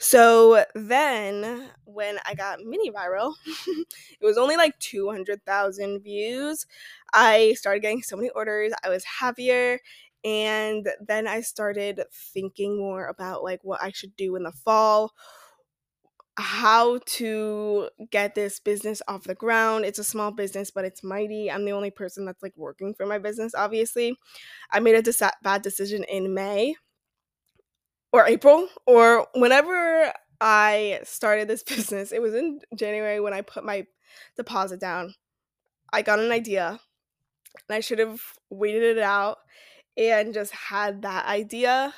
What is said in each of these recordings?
So then when I got mini viral, it was only like 200,000 views. I started getting so many orders. I was happier. And then I started thinking more about like what I should do in the fall, how to get this business off the ground. It's a small business, but it's mighty. I'm the only person that's like working for my business, obviously. I made a bad decision in May or April or whenever I started this business. It was in January when I put my deposit down. I got an idea and I should have waited it out and just had that idea,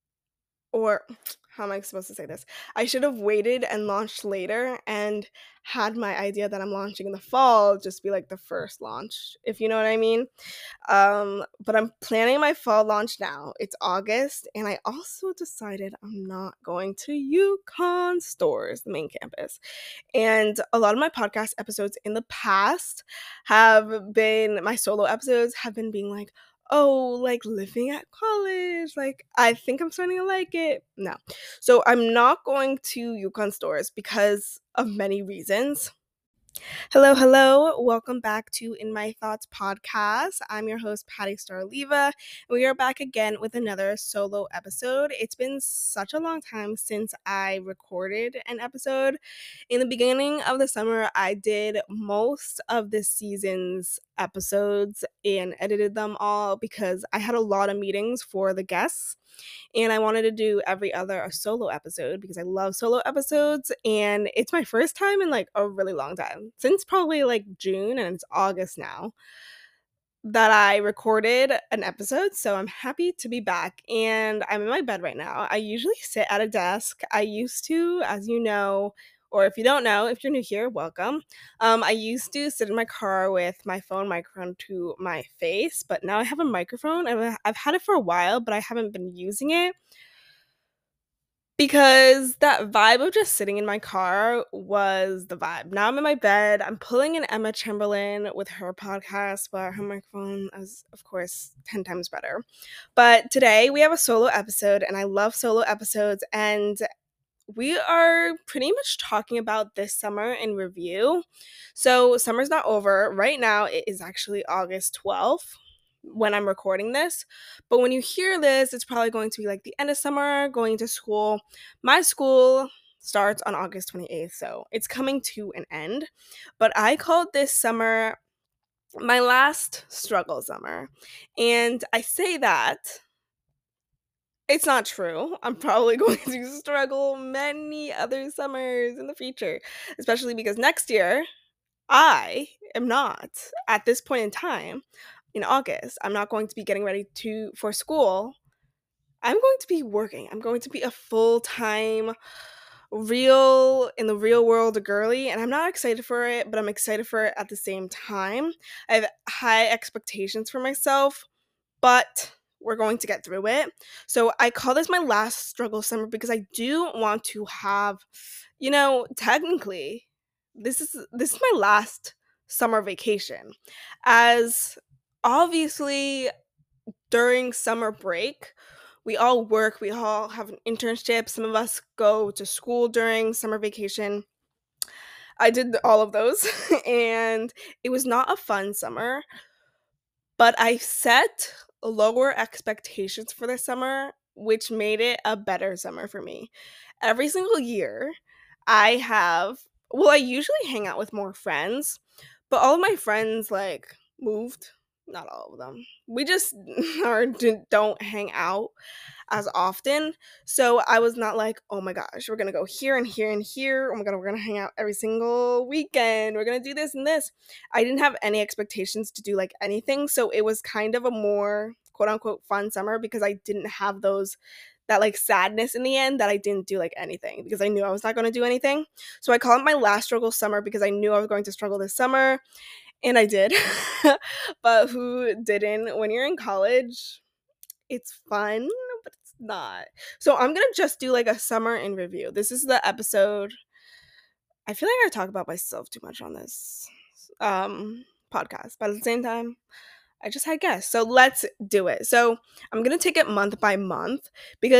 or how am I supposed to say this? I should have waited and launched later and had my idea that I'm launching in the fall just be like the first launch, if you know what I mean. But I'm planning my fall launch now. It's August, and I also decided I'm not going to UConn stores, the main campus. And a lot of my podcast episodes in the past have been my solo episodes have been being like, oh, like living at college. Like, I think I'm starting to like it. No. So I'm not going to UConn stores because of many reasons. Hello, hello. Welcome back to In My Thoughts podcast. I'm your host, Patty Starleva, and we are back again with another solo episode. It's been such a long time since I recorded an episode. In the beginning of the summer, I did most of this season's episodes and edited them all because I had a lot of meetings for the guests and I wanted to do every other a solo episode because I love solo episodes, and it's my first time in like a really long time, since probably like June, and it's August now, that I recorded an episode. So I'm happy to be back, and I'm in my bed right now. I usually sit at a desk. I used to, as you know, or if you don't know, if you're new here, welcome. I used to sit in my car with my phone microphone to my face, but now I have a microphone. I've had it for a while, but I haven't been using it because that vibe of just sitting in my car was the vibe. Now I'm in my bed. I'm pulling an Emma Chamberlain with her podcast, but her microphone is, of course, 10 times better. But today we have a solo episode, and I love solo episodes. And we are pretty much talking about this summer in review. So, summer's not over. Right now, it is actually August 12th when I'm recording this. But when you hear this, it's probably going to be like the end of summer, going to school. My school starts on August 28th, so it's coming to an end. But I called this summer my last struggle summer. And I say that it's not true. I'm probably going to struggle many other summers in the future, especially because next year I am not, at this point in time in August, I'm not going to be getting ready for school. I'm going to be working. I'm going to be a full-time real in the real world girly, and I'm not excited for it, but I'm excited for it at the same time. I have high expectations for myself, but we're going to get through it. So I call this my last struggle summer because I do want to have, technically, this is my last summer vacation. As obviously during summer break, we all work, we all have an internship, some of us go to school during summer vacation. I did all of those and it was not a fun summer. But I set lower expectations for this summer, which made it a better summer for me. Every single year, I usually hang out with more friends, but all of my friends like moved. Not all of them. We just don't hang out as often. So I was not like, oh my gosh, we're gonna go here and here and here. Oh my god, we're gonna hang out every single weekend. We're gonna do this and this. I didn't have any expectations to do like anything. So it was kind of a more quote unquote fun summer because I didn't have that like sadness in the end that I didn't do like anything because I knew I was not gonna do anything. So I call it my last struggle summer because I knew I was going to struggle this summer. And I did. But who didn't? When you're in college, it's fun, but it's not. So I'm gonna just do like a summer in review. This is the episode. I feel like I talk about myself too much on this podcast, but at the same time, I just had guests. So let's do it. So I'm gonna take it month by month because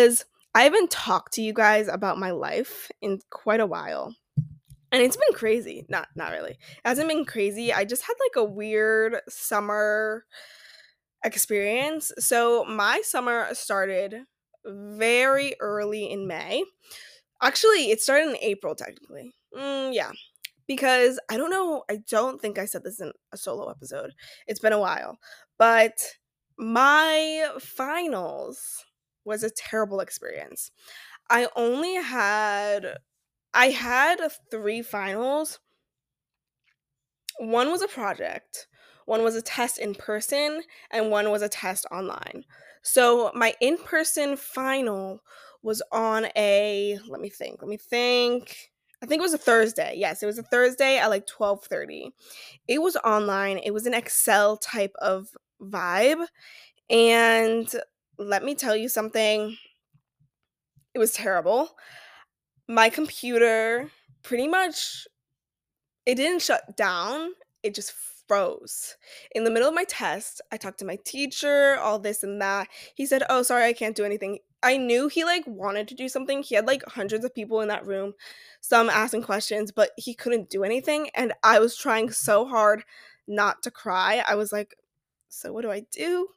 I haven't talked to you guys about my life in quite a while. And it's been crazy. Not really. It hasn't been crazy. I just had like a weird summer experience. So my summer started very early in May. Actually, it started in April technically. Yeah, because I don't know, I don't think I said this in a solo episode. It's been a while. But my finals was a terrible experience. I only had I had 3 finals. One was a project, one was a test in person, and one was a test online. So my in-person final was on a let me think. I think it was a Thursday. Yes, it was a Thursday at like 12:30. It was online. It was an Excel type of vibe, and let me tell you something, it was terrible. My computer pretty much, it didn't shut down, it just froze. In the middle of my test, I talked to my teacher, all this and that. He said, "Oh, sorry, I can't do anything." I knew he like wanted to do something. He had like hundreds of people in that room, some asking questions, but he couldn't do anything. And I was trying so hard not to cry. I was like, "So what do I do?"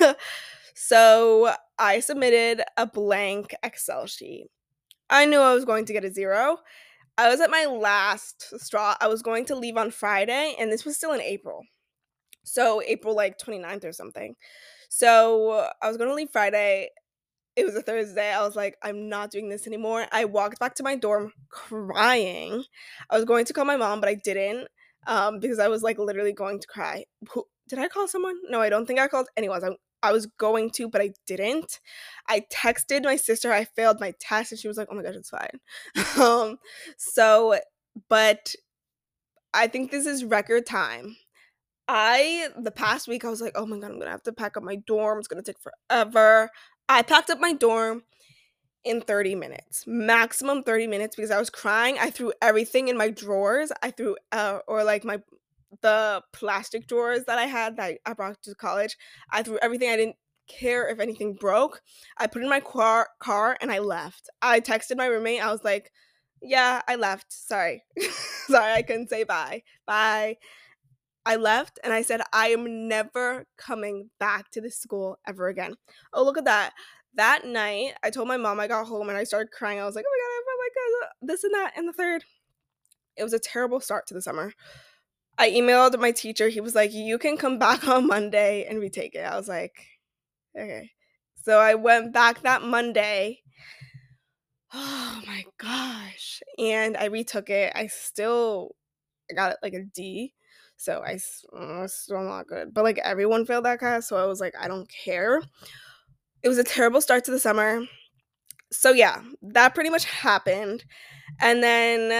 So I submitted a blank Excel sheet. I knew I was going to get a zero. I was at my last straw. I was going to leave on Friday, and this was still in April. So April like 29th or something. So I was going to leave Friday. It was a Thursday. I was like, I'm not doing this anymore. I walked back to my dorm crying. I was going to call my mom, but I didn't, because I was like literally going to cry. Did I call someone? No, I don't think I called anyone. I was going to, but I didn't. I texted my sister I failed my test, and she was like, "Oh my gosh, it's fine." um, so, but I think this is record time. The past week, I was like, "Oh my god, I'm gonna have to pack up my dorm. It's gonna take forever." I packed up my dorm in 30 minutes, maximum 30 minutes, because I was crying. I threw everything in my drawers. I threw, or like the plastic drawers that I had that I brought to college. I threw everything. I didn't care if anything broke. I put it in my car and I left. I texted my roommate. I was like, "Yeah, I left. Sorry." Sorry, I couldn't say bye. Bye. I left and I said, "I am never coming back to this school ever again." Oh, look at that. That night, I told my mom, I got home and I started crying. I was like, "Oh my god, this and that and the third." It was a terrible start to the summer. I emailed my teacher. He was like, "You can come back on Monday and retake it." I was like, "Okay." So I went back that Monday. Oh my gosh. And I retook it. I got like a D. So still not good. But like everyone failed that class. So I was like, I don't care. It was a terrible start to the summer. So yeah, that pretty much happened. And then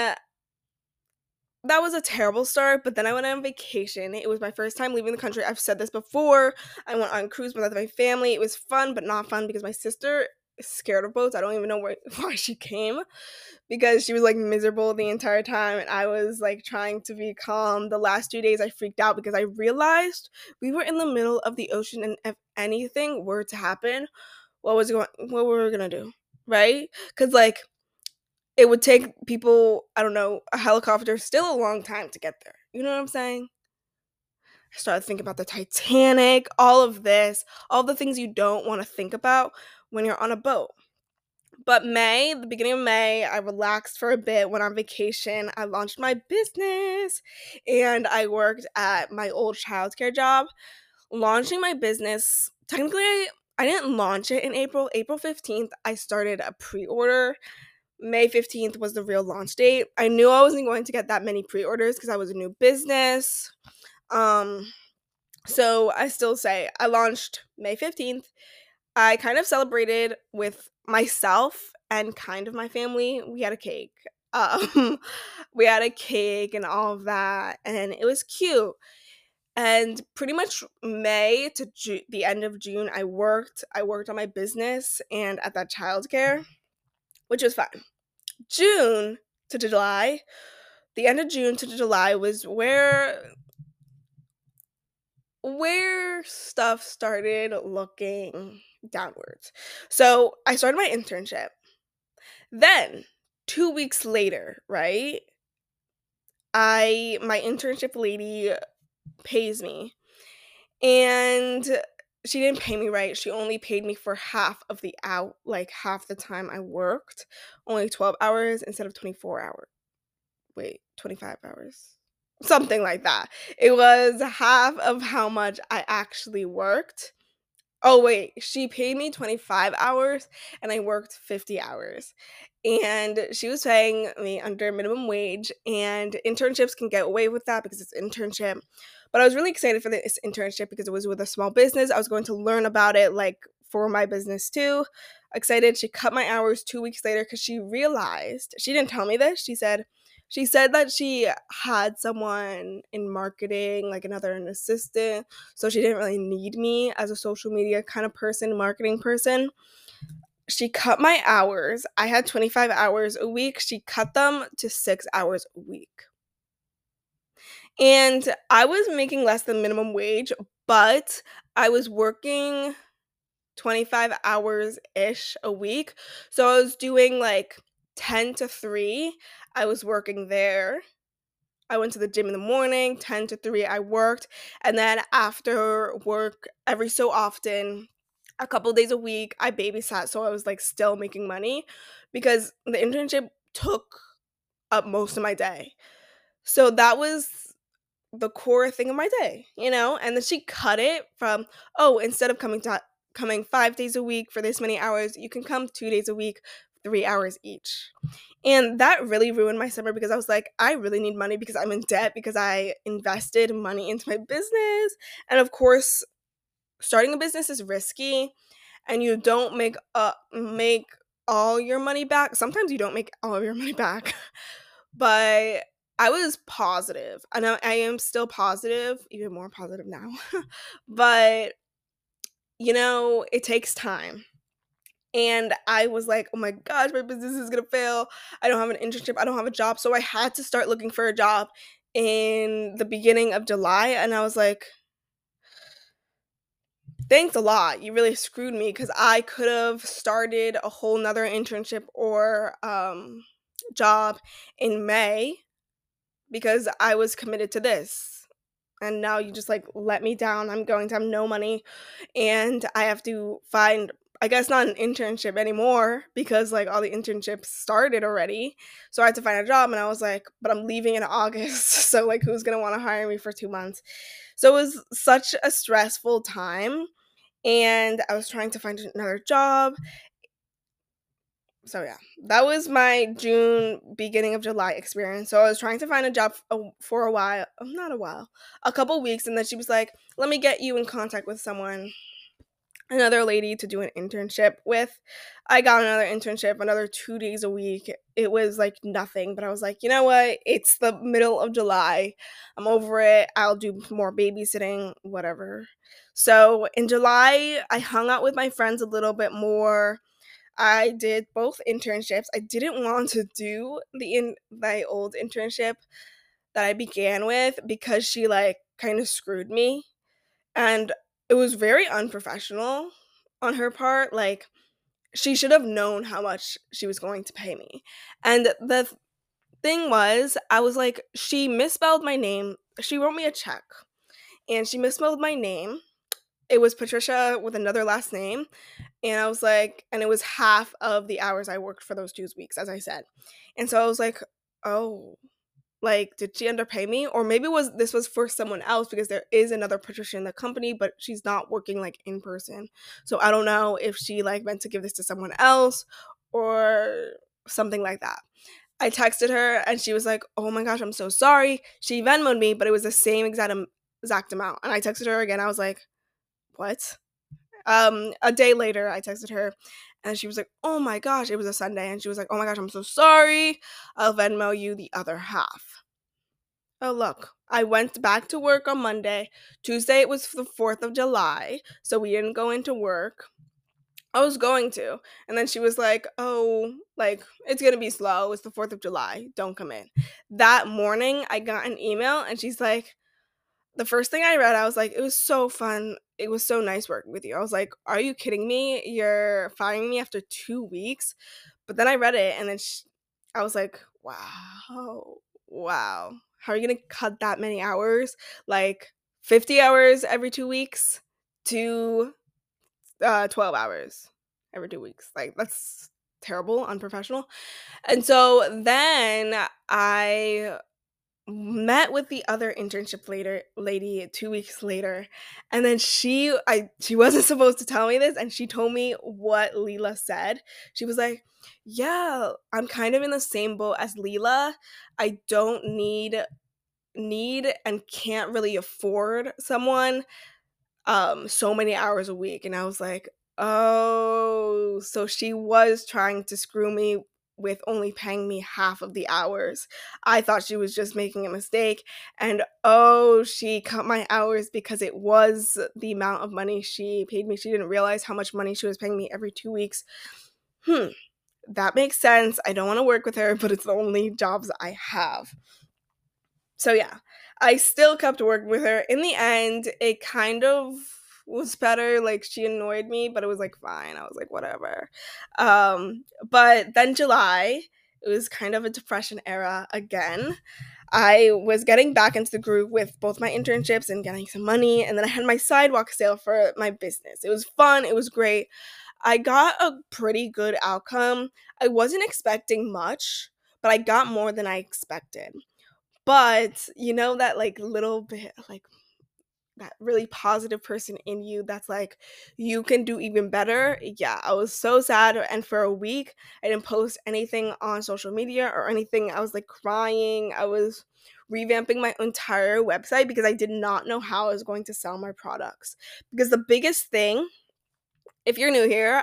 that was a terrible start, but then I went on vacation. It was my first time leaving the country. I've said this before. I went on a cruise with my family. It was fun, but not fun because my sister is scared of boats. I don't even know why she came, because she was like miserable the entire time, and I was like trying to be calm. The last 2 days I freaked out because I realized we were in the middle of the ocean, and if anything were to happen, what were we gonna do? Right? Because like it would take people, I don't know, a helicopter, still a long time to get there. You know what I'm saying? I started thinking about the Titanic, all of this, all the things you don't want to think about when you're on a boat. But May, the beginning of May, I relaxed for a bit, went on vacation. I launched my business and I worked at my old childcare job. Launching my business, technically, I didn't launch it in April. April 15th, I started a pre order. May 15th was the real launch date. I knew I wasn't going to get that many pre orders because I was a new business. Um, so I still say I launched May 15th. I kind of celebrated with myself and kind of my family. We had a cake. Um, we had a cake and all of that, and it was cute. And pretty much May to the end of June, I worked. I worked on my business and at that childcare, which was fun. June to July, the end of June to July was where stuff started looking downwards. So I started my internship. Then 2 weeks later, right? My internship lady pays me, and she didn't pay me right. She only paid me for half of the out like half the time I worked, only 12 hours instead of 24 hours. Wait, 25 hours. Something like that. It was half of how much I actually worked. Oh, wait, she paid me 25 hours and I worked 50 hours. And she was paying me under minimum wage, and internships can get away with that because it's internship. But I was really excited for this internship because it was with a small business. I was going to learn about it like for my business too. Excited. She cut my hours 2 weeks later because she realized, she didn't tell me this. She said that she had someone in marketing, like an assistant, so she didn't really need me as a social media kind of person, marketing person. She cut my hours. I had 25 hours a week. She cut them to 6 hours a week. And I was making less than minimum wage, but I was working 25 hours ish a week. So I was doing like 10 to 3. I was working there. I went to the gym in the morning, 10 to 3 I worked, and then after work every so often, a couple days a week, I babysat, so I was like still making money because the internship took up most of my day. So that was the core thing of my day, you know? And then she cut it from, oh, instead of coming 5 days a week for this many hours, you can come 2 days a week, 3 hours each. And that really ruined my summer because I was like, I really need money because I'm in debt because I invested money into my business. And of course, starting a business is risky and you don't make all your money back. Sometimes you don't make all of your money back. But I was positive. And I am still positive, even more positive now. But it takes time. And I was like, oh my gosh, my business is gonna fail. I don't have an internship, I don't have a job. So I had to start looking for a job in the beginning of July. And I was like, thanks a lot. You really screwed me because I could have started a whole nother internship or job in May because I was committed to this. And now you just like let me down. I'm going to have no money and I have to find, I guess, not an internship anymore because like all the internships started already. So I had to find a job and I was like, but I'm leaving in August. So like who's going to want to hire me for 2 months? So it was such a stressful time and I was trying to find another job. So yeah, that was my June, beginning of July experience. So I was trying to find a job for a while, not a while, a couple weeks, and then she was like, "Let me get you in contact with someone, another lady to do an internship with." I got another internship, another 2 days a week. It was like nothing, but I was like, you know what? It's the middle of July. I'm over it. I'll do more babysitting, whatever. So in July, I hung out with my friends a little bit more. I did both internships. I didn't want to do my old internship that I began with because she like kind of screwed me and it was very unprofessional on her part. Like she should have known how much she was going to pay me. And the thing was, I was like, she misspelled my name. She wrote me a check and she misspelled my name. It was Patricia with another last name. And I was like, and it was half of the hours I worked for those 2 weeks, as I said. And so I was like, oh, like, did she underpay me? Or maybe this was for someone else because there is another Patricia in the company, but she's not working like in person. So I don't know if she like meant to give this to someone else or something like that. I texted her and she was like, oh my gosh, I'm so sorry. She Venmoed me, but it was the same exact amount. And I texted her again. I was like, what? A day later, I texted her and she was like, oh my gosh, it was a Sunday. And she was like, oh my gosh, I'm so sorry. I'll Venmo you the other half. Oh, look, I went back to work on Monday. Tuesday, it was the 4th of July. So we didn't go into work. I was going to. And then she was like, oh, like, it's going to be slow. It's the 4th of July. Don't come in. That morning, I got an email and she's like, the first thing I read, I was like, it was so fun. it was so nice working with you. I was like, are you kidding me? You're firing me after 2 weeks? But then I read it, and then I was like, wow, wow. How are you going to cut that many hours? Like 50 hours every 2 weeks to 12 hours every 2 weeks. Like, that's terrible, unprofessional. And so then I met with the other internship later lady 2 weeks later, and then she wasn't supposed to tell me this, and she told me what Leela said. She was like, yeah, I'm kind of in the same boat as Leela. I don't need and can't really afford someone so many hours a week. And I was like, oh, so she was trying to screw me with only paying me half of the hours. I thought she was just making a mistake, and oh, she cut my hours because it was the amount of money she paid me. She didn't realize how much money she was paying me every 2 weeks. That makes sense. I don't want to work with her, but it's the only jobs I have. So yeah, I still kept working with her. In the end, it kind of was better. Like, she annoyed me, but it was like fine. I was like, whatever. But then July, it was kind of a depression era again. I was getting back into the groove with both my internships and getting some money, and then I had my sidewalk sale for my business. It was fun, it was great. I got a pretty good outcome. I wasn't expecting much, but I got more than I expected. But you know that like little bit, like that really positive person in you that's like, you can do even better. Yeah, I was so sad, and for a week I didn't post anything on social media or anything. I was like crying. I was revamping my entire website because I did not know how I was going to sell my products. Because the biggest thing, if you're new here,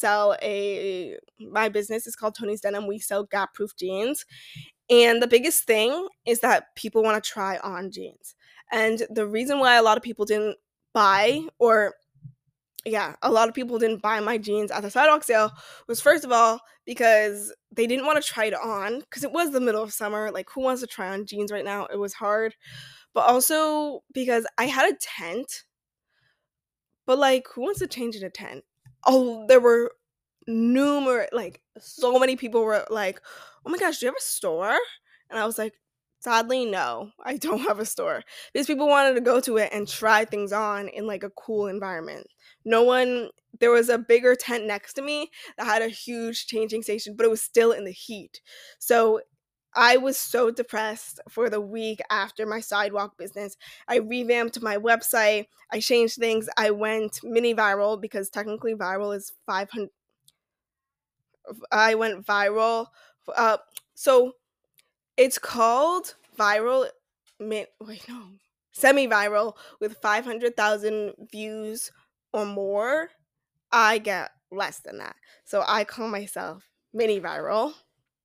my business is called Tony's Denim. We sell Gap Proof jeans, and the biggest thing is that people want to try on jeans. And the reason why a lot of people didn't buy, or yeah, a lot of people didn't buy my jeans at the sidewalk sale was, first of all, because they didn't want to try it on because it was the middle of summer. Like, who wants to try on jeans right now? It was hard. But also because I had a tent, but like, who wants to change in a tent? Oh, there were numerous, like, so many people were like, oh my gosh, do you have a store? And I was like, sadly, no, I don't have a store. Because people wanted to go to it and try things on in like a cool environment. No one, there was a bigger tent next to me that had a huge changing station, but it was still in the heat. So I was so depressed for the week after my sidewalk business. I revamped my website. I changed things. I went mini viral because technically viral is 500. I went viral. Uh, so it's called viral. Wait, no, semi-viral with 500,000 views or more. I get less than that, so I call myself mini viral.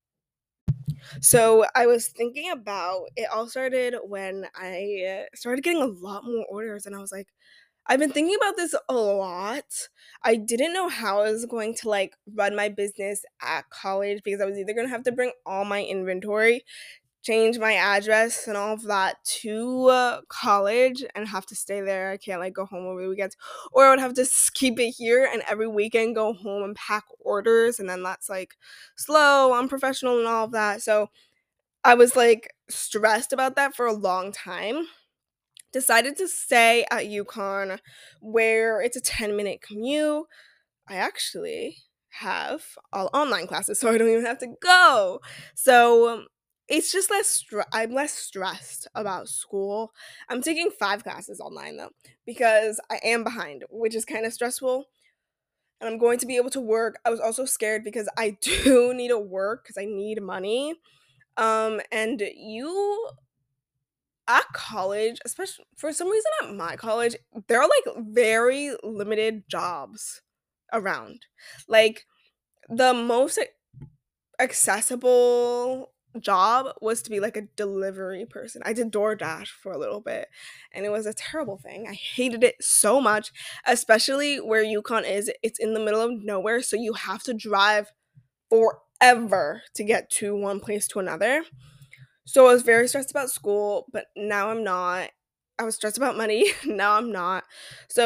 So I was thinking about it. All started when I started getting a lot more orders, and I was like, I've been thinking about this a lot. I didn't know how I was going to like run my business at college because I was either going to have to bring all my inventory, change my address and all of that to college and have to stay there. I can't like go home over the weekends, or I would have to keep it here and every weekend go home and pack orders, and then that's like slow, unprofessional, and all of that. So I was like stressed about that for a long time. Decided to stay at UConn, where it's a 10-minute commute. I actually have all online classes, so I don't even have to go. So it's just I'm less stressed about school. I'm taking 5 classes online though, because I am behind, which is kind of stressful. And I'm going to be able to work. I was also scared because I do need to work because I need money. And you at college, especially for some reason at my college, there are like very limited jobs around. Like, the most accessible job was to be like a delivery person. I did DoorDash for a little bit, and it was a terrible thing. I hated it so much, especially where UConn is. It's in the middle of nowhere, so you have to drive forever to get to one place to another. So I was very stressed about school, but now I'm not. I was stressed about money, now I'm not. So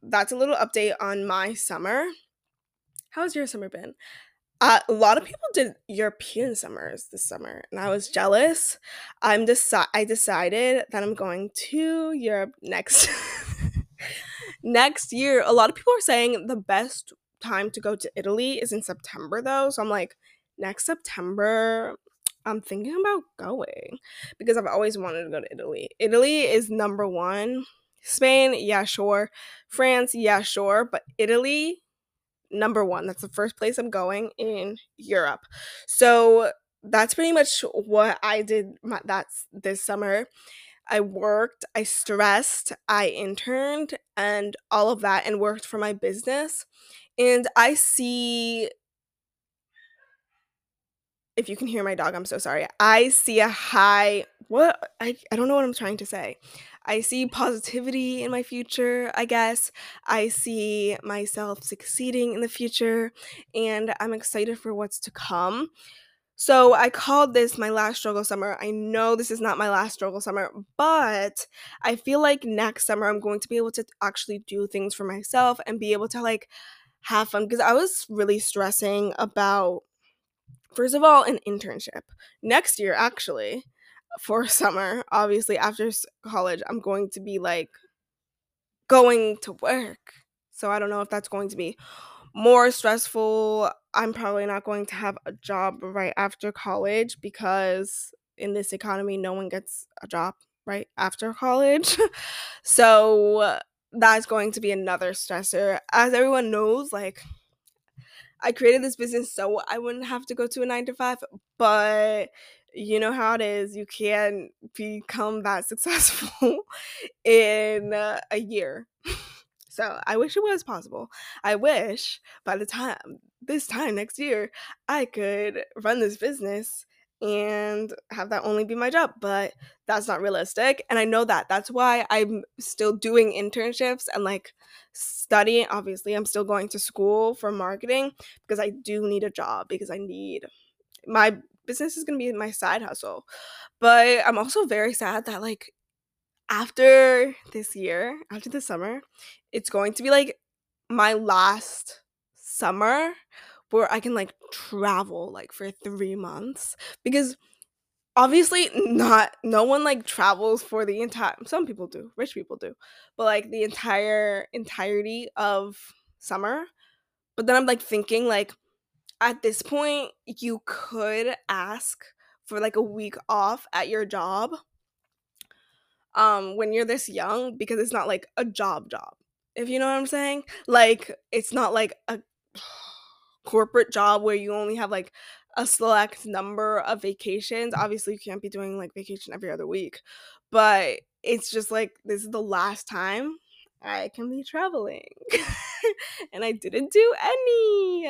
that's a little update on my summer. How's your summer been? A lot of people did European summers this summer, and I was jealous. I decided that I'm going to Europe next next year. A lot of people are saying the best time to go to Italy is in September, though. So I'm like, next September, I'm thinking about going because I've always wanted to go to Italy. Italy is number one. Spain, yeah, sure. France, yeah, sure. But Italy, number one. That's the first place I'm going in Europe. So that's pretty much what I did. That's this summer. I worked, I stressed, I interned, and all of that, and worked for my business. And I see, if you can hear my dog, I'm so sorry. I see a high, what? I don't know what I'm trying to say. I see positivity in my future, I guess. I see myself succeeding in the future, and I'm excited for what's to come. So I called this my last struggle summer. I know this is not my last struggle summer, but I feel like next summer I'm going to be able to actually do things for myself and be able to like have fun because I was really stressing about, first of all, an internship. Next year, actually, for summer, obviously after college, I'm going to be like going to work. So I don't know if that's going to be more stressful. I'm probably not going to have a job right after college because in this economy, no one gets a job right after college. So that's going to be another stressor. As everyone knows, like I created this business so I wouldn't have to go to a 9 to 5, but you know how it is. You can't become that successful in a year. So I wish it was possible. I wish by the time this time next year, I could run this business and have that only be my job, but that's not realistic. And I know that. That's why I'm still doing internships and like studying. Obviously, I'm still going to school for marketing because I do need a job because I need my business is going to be my side hustle. But I'm also very sad that like after this year, after the summer, it's going to be like my last summer where I can like travel like for 3 months because obviously not no one like travels for the entire, some people do, rich people do, but like the entirety of summer. But then I'm like thinking like at this point you could ask for like a week off at your job when you're this young because it's not like a job, if you know what I'm saying. Like it's not like a corporate job where you only have like a select number of vacations. Obviously you can't be doing like vacation every other week, but it's just like this is the last time I can be traveling. And I didn't do any.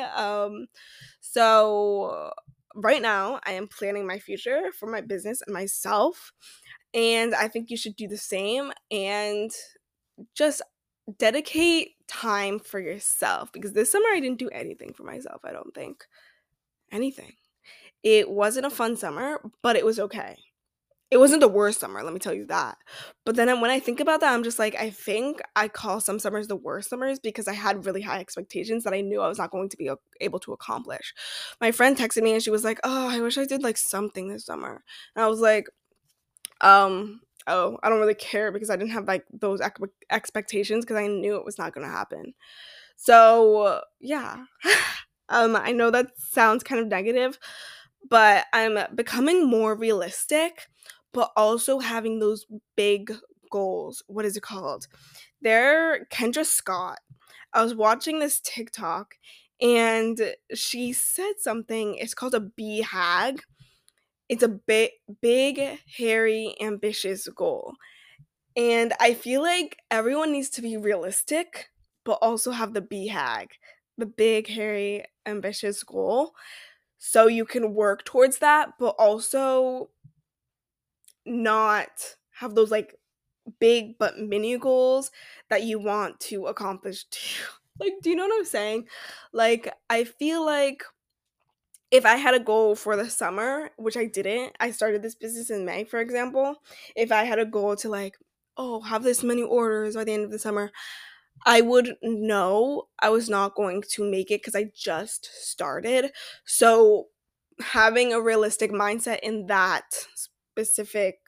So right now I am planning my future for my business and myself, and I think you should do the same and just dedicate time for yourself because this summer I didn't do anything for myself. I don't think anything. It wasn't a fun summer, but it was okay. It wasn't the worst summer, let me tell you that. But then when I think about that, I'm just like, I think I call some summers the worst summers because I had really high expectations that I knew I was not going to be able to accomplish. My friend texted me and she was like, "Oh, I wish I did like something this summer." And I was like, oh, I don't really care because I didn't have like those expectations because I knew it was not going to happen. So yeah. I know that sounds kind of negative, but I'm becoming more realistic, but also having those big goals. What is it called? Kendra Scott. I was watching this TikTok and she said something. It's called a BHAG. It's a big, hairy, ambitious goal. And I feel like everyone needs to be realistic, but also have the BHAG, the big, hairy, ambitious goal. So you can work towards that, but also not have those like big but mini goals that you want to accomplish too. Like, do you know what I'm saying? Like, I feel like if I had a goal for the summer, which I didn't, I started this business in May, for example. If I had a goal to like, oh, have this many orders by the end of the summer, I would know I was not going to make it because I just started. So having a realistic mindset in that specific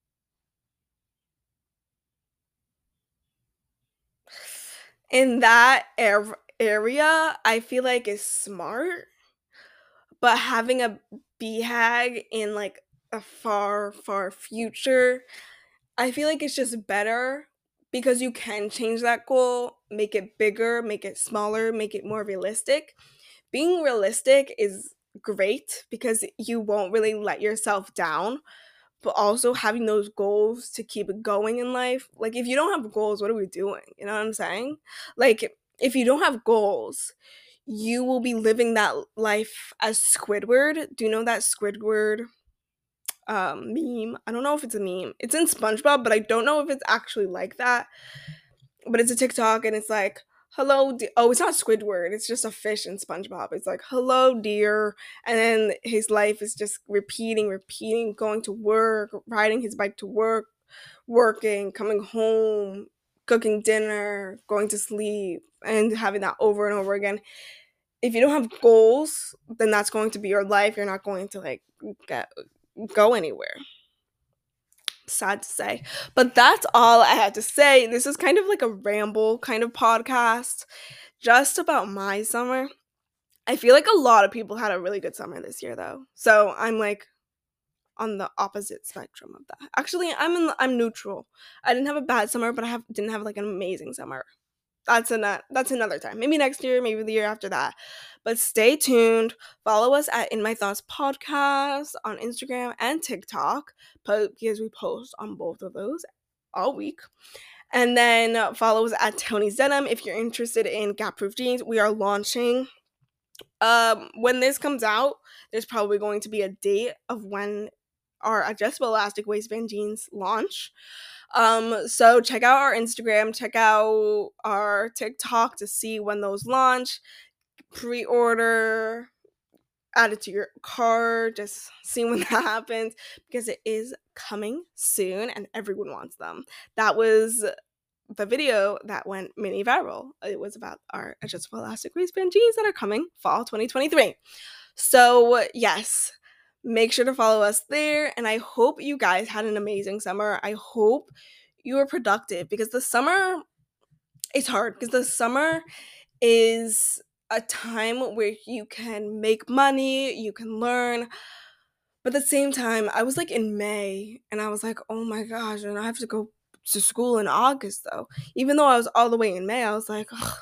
area, I feel like is smart, but having a BHAG in like a far, far future, I feel like it's just better because you can change that goal, make it bigger, make it smaller, make it more realistic. Being realistic is great because you won't really let yourself down, but also having those goals to keep it going in life. Like, if you don't have goals, what are we doing? You know what I'm saying? Like, if you don't have goals, you will be living that life as Squidward. Do you know that Squidward meme? I don't know if it's a meme. It's in SpongeBob, but I don't know if it's actually like that. But it's a TikTok and it's like, hello, oh, it's not Squidward. It's just a fish in SpongeBob. It's like, hello, dear. And then his life is just repeating, repeating, going to work, riding his bike to work, working, coming home, cooking dinner, going to sleep, and having that over and over again. If you don't have goals, then that's going to be your life. You're not going to like get go anywhere. Sad to say. But that's all I had to say. This is kind of like a ramble kind of podcast just about my summer. I feel like a lot of people had a really good summer this year though. So I'm like on the opposite spectrum of that. Actually, I'm neutral. I didn't have a bad summer, but I didn't have like an amazing summer. That's another time. Maybe next year, maybe the year after that. But stay tuned. Follow us at In My Thoughts Podcast on Instagram and TikTok because we post on both of those all week. And then follow us at Tony's Denim if you're interested in Gap Proof jeans. We are launching. When this comes out, there's probably going to be a date of when our adjustable elastic waistband jeans launch. So check out our Instagram, check out our TikTok to see when those launch, pre-order, add it to your cart, just see when that happens because it is coming soon and everyone wants them. That was the video that went mini viral. It was about our adjustable elastic waistband jeans that are coming fall 2023. So, yes, make sure to follow us there. And I hope you guys had an amazing summer. I hope you were productive because the summer is hard because the summer is a time where you can make money, you can learn. But at the same time, I was like in May and I was like, oh my gosh, and I have to go to school in August though. Even though I was all the way in May, I was like, ugh,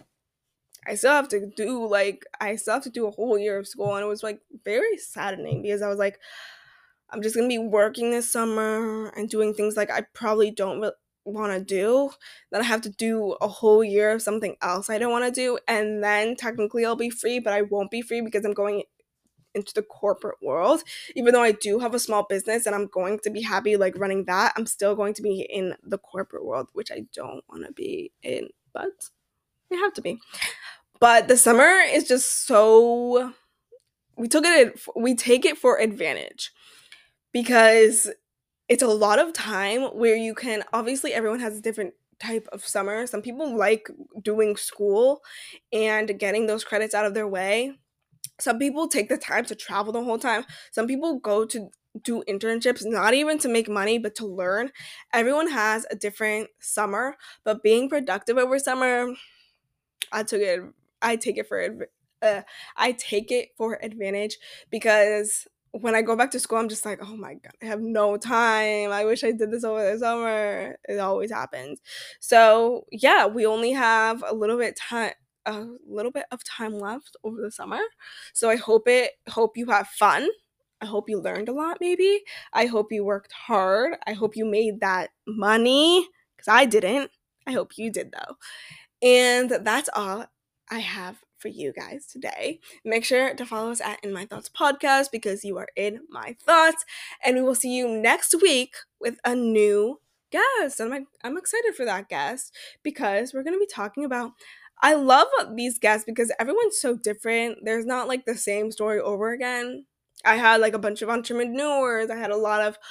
I still have to do a whole year of school. And it was like very saddening because I was like, I'm just gonna be working this summer and doing things like I probably don't want to do. Then I have to do a whole year of something else I don't want to do, and then technically I'll be free, but I won't be free because I'm going into the corporate world. Even though I do have a small business and I'm going to be happy like running that, I'm still going to be in the corporate world, which I don't want to be in, but I have to be. But the summer is just so we take it for advantage because it's a lot of time where you can obviously everyone has a different type of summer. Some people like doing school and getting those credits out of their way. Some people take the time to travel the whole time. Some people go to do internships not even to make money but to learn. Everyone has a different summer, but being productive over summer, I took it I take it for I take it for advantage because when I go back to school, I'm just like, oh my God, I have no time. I wish I did this over the summer. It always happens. So yeah, we only have a little bit of time left over the summer. So I hope you have fun. I hope you learned a lot maybe. I hope you worked hard. I hope you made that money because I didn't. I hope you did though. And that's all I have for you guys today. Make sure to follow us at In My Thoughts Podcast because you are in my thoughts. And we will see you next week with a new guest. And I'm excited for that guest because we're going to be talking about. I love these guests because everyone's so different. There's not like the same story over again. I had like a bunch of entrepreneurs. I had a lot of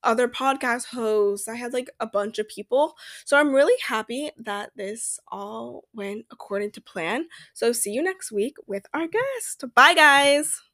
other podcast hosts. I had like a bunch of people. So I'm really happy that this all went according to plan. So see you next week with our guest. Bye, guys.